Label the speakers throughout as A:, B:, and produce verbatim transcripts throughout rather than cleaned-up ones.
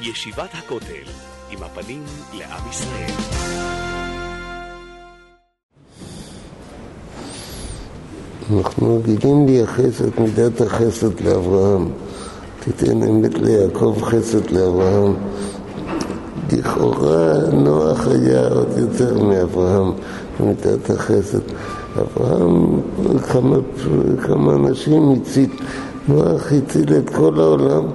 A: ישיבת הכותל, עם הפנים לעם ישראל.
B: אנחנו רגילים לייחס את מידת החסד לאברהם. תיתן אמת ליעקב, חסד לאברהם. לכאורה נוח היה עוד יותר מאברהם במידת החסד. אברהם כמה, כמה אנשים הציל, נוח הציל את כל העולם,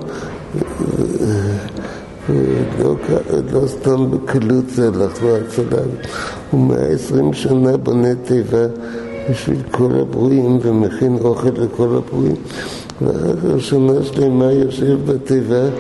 B: לא, לא סתם בקלות זה הלך להצלה. הוא מאה ועשרים שנה בונה טבע בשביל כל הברואים ומכין אוכל לכל הברואים, ואחר שנה שלמה יושב בטבע.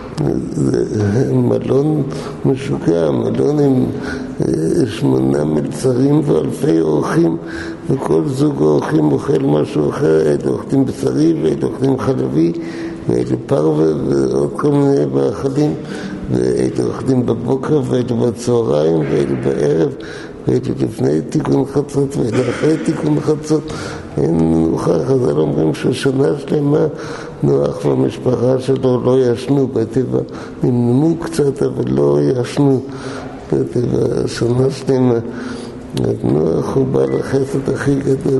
B: מלון משוגע, מלון עם שמונה מלצרים ואלפי אורחים, וכל זוג אורחים אוכל משהו אחר. אלה אוכלים בשרי ואלה אוכלים חלבי ואלה פרווה ועוד כל מיני מאכלים, ואלה אוכלים בבוקר ואלה בצהריים ואלה בערב ואלה לפני תיקון חצות ואלה אחרי תיקון חצות. אין מוכח. חז"ל אומרים ששנה שלמה נוח והמשפחה שלו לא ישנו בטבע, נמנמו קצת אבל לא ישנו בטבע שנה שלמה. אז נוח הוא בעל החסד הכי גדול.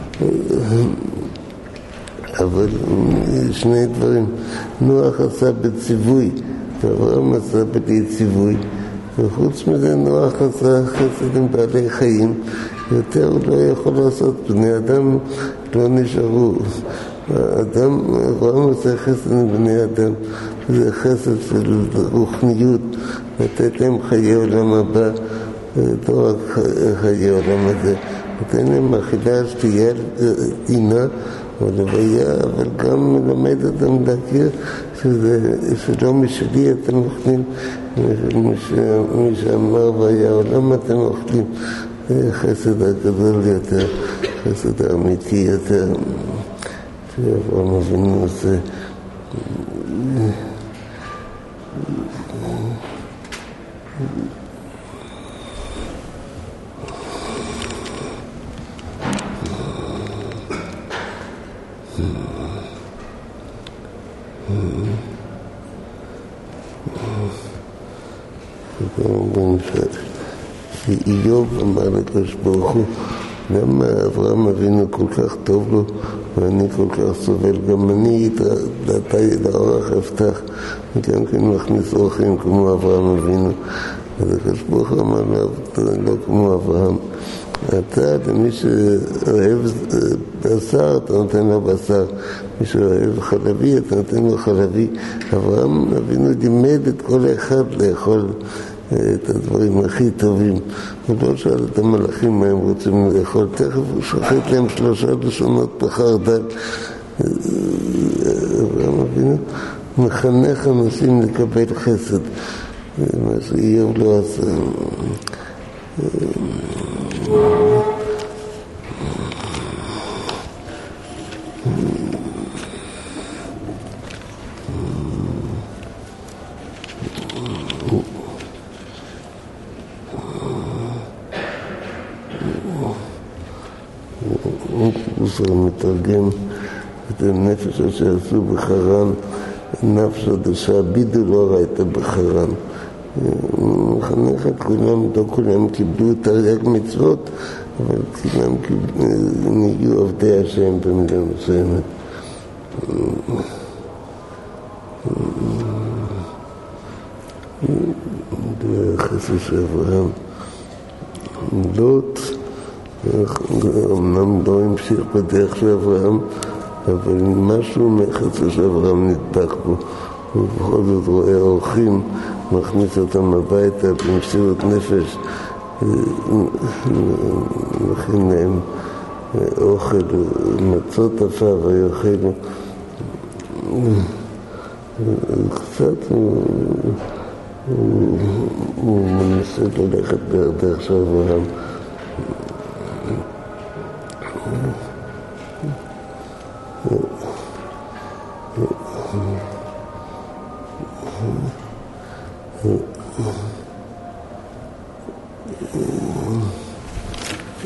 B: אבל שני דברים נוח עשה בציווי, אברהם עשה בלי ציווי, וחוץ מזה נוח עשה חסד עם בעלי חיים. יותר הוא לא יכול לעשות. בני אדם לא נשארו. האדם, אברהם עושה חסד עם בני אדם, זה חסד של רוחניות, לתת להם חיי עולם הבא, לא רק חיי עולם הזה, נותן להם אכילה, שתייה, דינה או לוויה, אבל גם מלמד אותם להכיר שזה, שלא משלי אתם אוכלים, מי שאמר והיה עולם אתם אוכלים. זה חסד הגדול יותר, חסד האמיתי יותר שאברהם אבינו עושה. שאיוב אמר לקדוש ברוך הוא, למה אברהם אבינו כל כך טוב לו ואני כל כך סובל? גם אני דעתי לאורח אפתח, וגם כן מכניס אורחים כמו אברהם אבינו. אז הקדוש ברוך הוא אמר לו, לא כמו אברהם, אתה למי שאוהב בשר אתה נותן לו בשר, מי שאוהב חלבי אתה נותן לו חלבי. אברהם אבינו לימד את כל אחד לאכול את הדברים הכי טובים. הוא לא שאל את המלאכים מה הם רוצים לאכול, תכף הוא שוחט להם שלושה לשונות בחרדל. אברהם אבינו מחנך אנשים לקבל חסד, מה שאיוב לא עשה. הוא מתרגם את הנפש אשר עשו בחרן, נפש עדשה בידו לא ראית בחרן. הוא מחנך את כולם, לא כולם קיבלו תרי"ג מצוות, אבל כולם נהיו עובדי השם במידה מסוימת. זה החסד של אברהם. לוט אמנם לא המשיך בדרך של אברהם, אבל משהו מהחסד של אברהם נדבק בו. הוא בכל זאת רואה אורחים, מכניס אותם הביתה במסירות נפש, מכין להם אוכל, מצות עפה ויאכלו. קצת הוא מנסה ללכת בדרך של אברהם.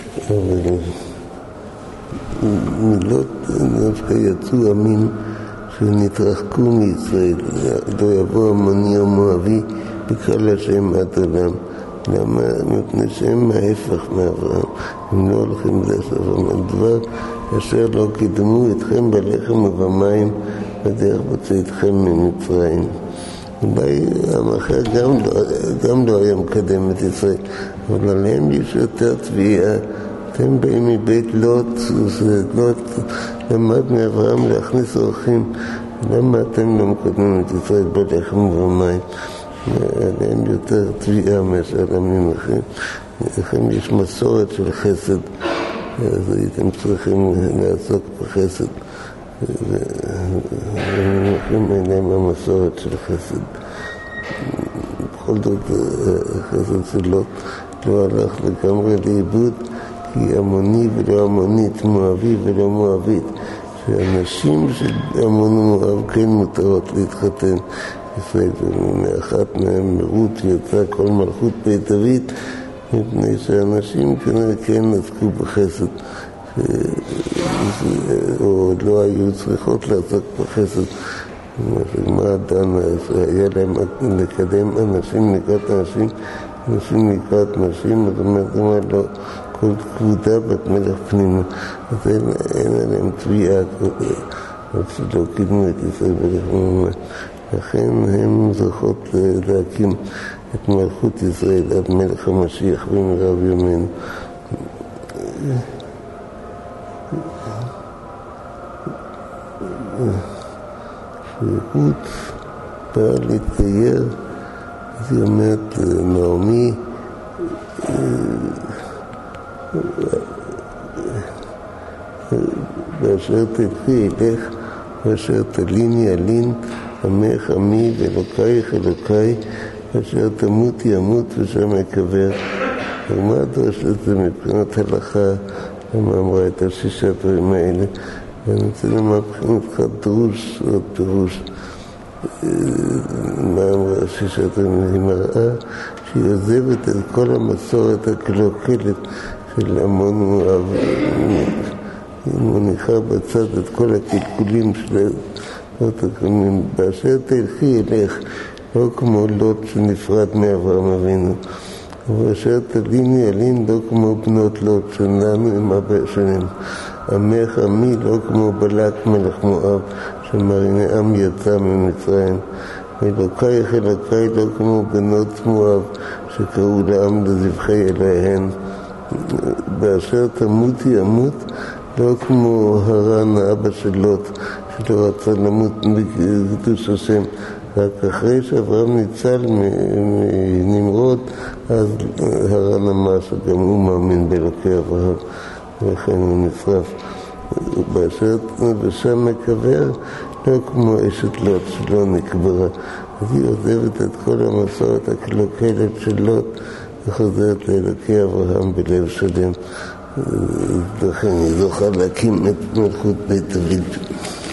B: מילות דווקא יצאו אמין כשנתרחקו מישראל, לא יבוא עמוני או מואבי בקרא השם עד עולם. למה? מפני שהם ההפך מאברהם. הם לא הולכים לדרך אברהם. הדבר אשר לא קידמו אתכם בלחם ובמים בדרך בצאתכם ממצרים. אולי עם אחר גם לא, גם לא היה מקדם את ישראל, אבל עליהם יש יותר תביעה. אתם באים מבית לוט, לוט למד מאברהם להכניס אורחים. למה אתם לא מקדמים את ישראל בלחם ובמים? עליהם יותר תביעה מאשר עמים אחרים. לכם יש מסורת של חסד, אז הייתם צריכים לעסוק בחסד. ומחים אליהם המסורת של חסד. בכל זאת החסד שלו לא הלך לגמרי לאיבוד, כי עמוני ולא עמונית, מואבי ולא מואבית. שאנשים של עמון ומואב כן מותרות להתחתן. ישראל, מאחת מהם רות יצא כל מלכות בית דוד, מפני שאנשים כנראה כן עסקו בחסד, או לא היו צריכות לעסוק בחסד. מה דנה, היה להם לקדם אנשים לקראת אנשים, אנשים לקראת נשים, זאת אומרת, זאת אומרת, לא, כל כבודה בת מלך פנימה. אז אין, אין עליהם תביעה, שלא קידמו את ישראל בלכם. לכן הם זוכות להקים את מלכות ישראל עד מלך המשיח במהרה בימינו. כשרות באה להתגייר, אז היא אומרת נעמי, ואשר תלכי אלך ואשר תליני ילין עמך עמי ואלוקייך אלוקי, אשר תמות ימות ושם יקבר. ומה הדרש לזה מבחינת הלכה? למה אמרה את השישה דברים האלה? ואני רוצה למה מבחינתך דרוש או פירוש. מה אמרה השישה דברים? היא מראה שהיא עוזבת את כל המסורת הקלוקלת של עמון מואב. היא מוניחה בצד את כל הקלקולים של באשר תלכי אלך, לא כמו לוט שנפרד מאברהם אבינו, ובאשר תליני ילין לא כמו בנות לוט שלנו עם אבא שלהם. עמך עמי לא כמו בלק מלך מואב שמריני עם יצא ממצרים. ואלוקייך אלוקי לא כמו בנות מואב שקראו לעם לזבחי אליהן. באשר תמות ימות לא כמו הרן האבא של לוט שלא רצה למות בקדוש השם. רק אחרי שאברהם ניצל מנמרוד, אז הרן אמר שגם הוא מאמין באלוקי אברהם, ולכן הוא נשרף. באשר ושם מקבר, לא כמו אשת לוט שלא נקברה. אז היא עוזבת את כל המסורת הקלוקלת של לוט, וחוזרת לאלוקי אברהם בלב שלם. לכן היא זוכה להקים את מלכות בית דוד.